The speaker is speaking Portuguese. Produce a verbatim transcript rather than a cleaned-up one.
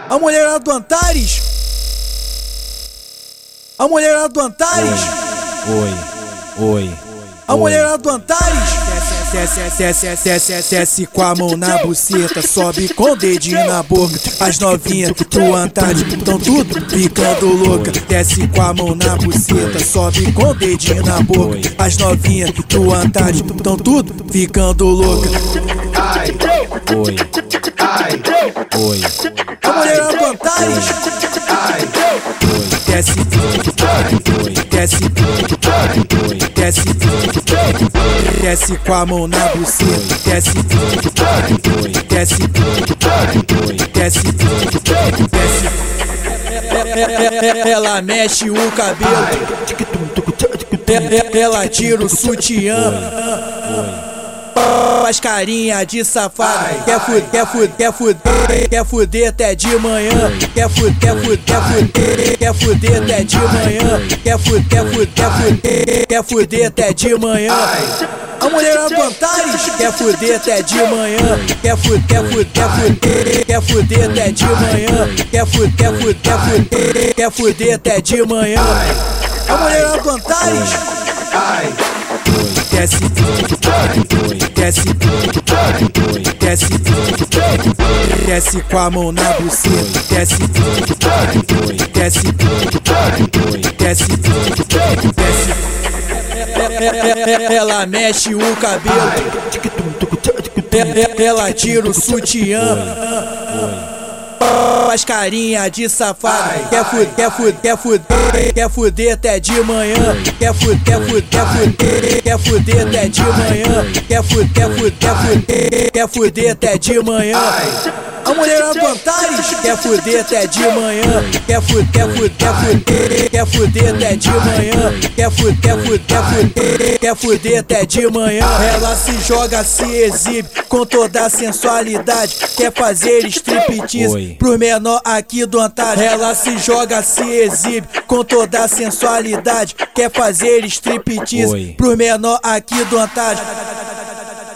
A mulherada do Antares. A mulherada do Antares. Oi, oi, oi. A mulherada do Antares. Desce com a mão na buceta, sobe com o dedinho na boca. As novinhas do Antares tão tudo ficando louca. Desce com a mão na buceta, sobe com o dedinho na boca. As novinhas do Antares tão tudo ficando louca. Ai, oi, ai, oi. A mulherada do Antares. Ai, oi, Desce, oi, desce, oi, desce, desce com a mão na buceta. Desce, oi, desce, oi. desce, desce. Ela mexe o cabelo, ela tira o sutiã. Faz carinha de safado, quer fuder, quer fuder, quer fuder, quer fuder até de manhã. Quer fuder, quer fuder, quer fuder, quer fuder até de manhã. Quer fuder, quer fuder, quer fuder, quer fuder até de manhã. A mulherada do Antares quer fuder até de manhã. Quer fuder, quer fuder, quer fuder, quer fuder até de manhã. Quer fuder, quer fuder, quer fuder, quer fuder até de manhã. A mulherada do Antares. Desce, desce, desce, desce com a mão na buceta. Desce, desce, desce, desce. Ela mexe o cabelo, ela tira o sutiã. Faz carinha de safado, quer fuder, quer fuder, quer fuder, quer fuder até de manhã. Quer fuder, quer fuder, quer fuder, quer fuder até de manhã. Quer fuder, quer fuder, quer fuder, quer fuder até de manhã. A mulherada do Antares quer fuder até de manhã. Quer fuder, quer fuder, quer fuder, quer fuder até de manhã. Quer fuder, quer fuder, quer fuder, quer fuder até de manhã. Ela se joga, se exibe com toda a sensualidade. Quer fazer striptease pro menor aqui do Antares. Ela se joga, se exibe com toda a sensualidade. Quer fazer striptease pro menor aqui do Antares.